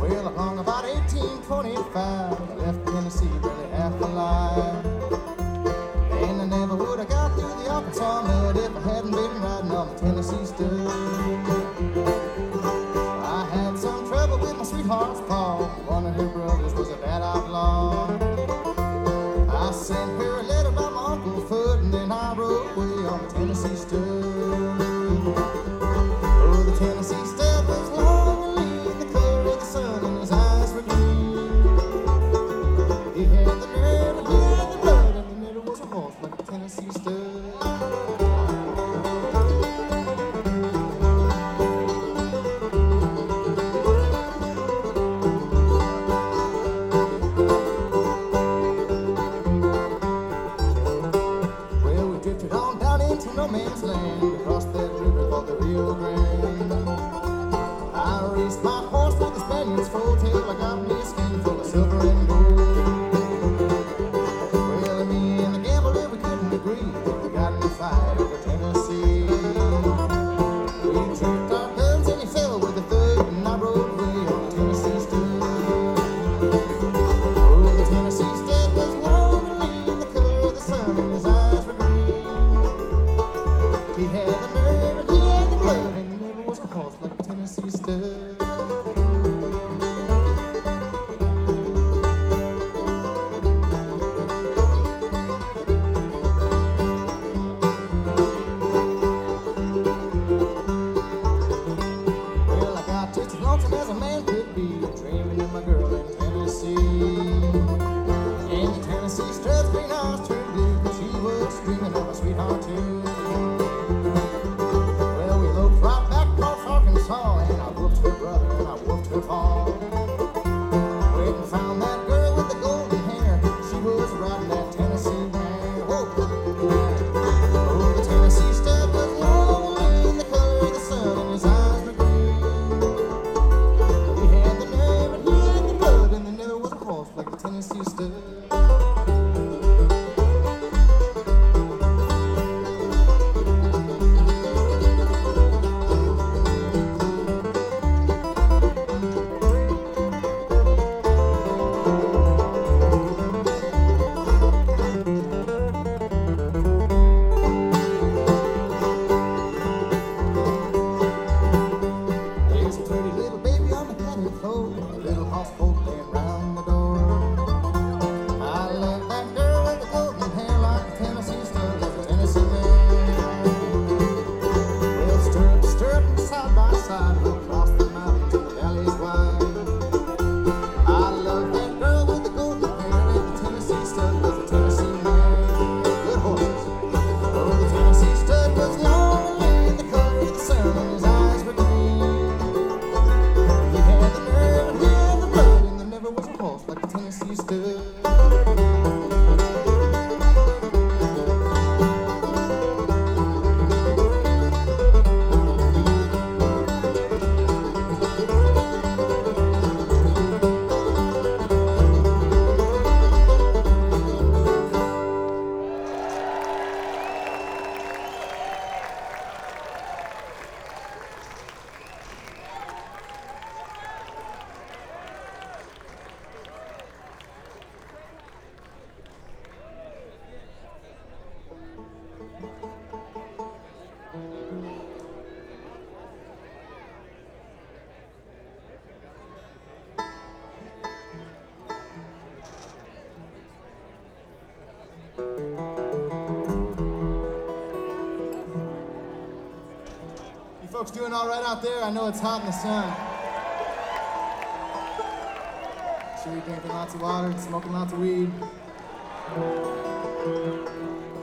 Well, along about 1825, I left Tennessee barely half alive. And I never would have got through the Arkansas mud if I hadn't been riding on the Tennessee stud. I had some trouble with my sweetheart's paw. One of her brothers was a bad outlaw. I sent her a letter by my Uncle Foot, and then I rode away on the Tennessee stud. Oh, the Tennessee stud was long and lean, the color of the sun, and his eyes were green. He had the nerve and he had the blood, and the middle was a horse like a Tennessee stud. No man's land across that river called the Rio Grande. I raced my horse with the Spaniard's full tail. I got me a skin full of silver and gold. Well, me and the gambler, we couldn't agree. We got in a fight over Tennessee. We tripped our guns and he fell with a thud, and I rode away on the Tennessee stud. Oh, the Tennessee stud was long and lean, the color of the sun, and his eyes were green. He had the nerve and he had the blood, and he never was a horse like a Tennessee stud. Well, I got just as lonesome as a man could be, dreaming of my girl in Tennessee. And the Tennessee stud's green eyes turned blue, 'cause he was dreaming of a sweetheart too. And I whooped her brother and I whooped her paw. Went and found that girl with the golden hair. She was riding that Tennessee mare. Whoa. Oh, the Tennessee stud was long and lean, the color of the sun, and his eyes were green. He had the nerve and he had the blood, and there never was a horse like the Tennessee stud. Folks doing all right out there? I know it's hot in the sun. Sure you're drinking lots of water and smoking lots of weed.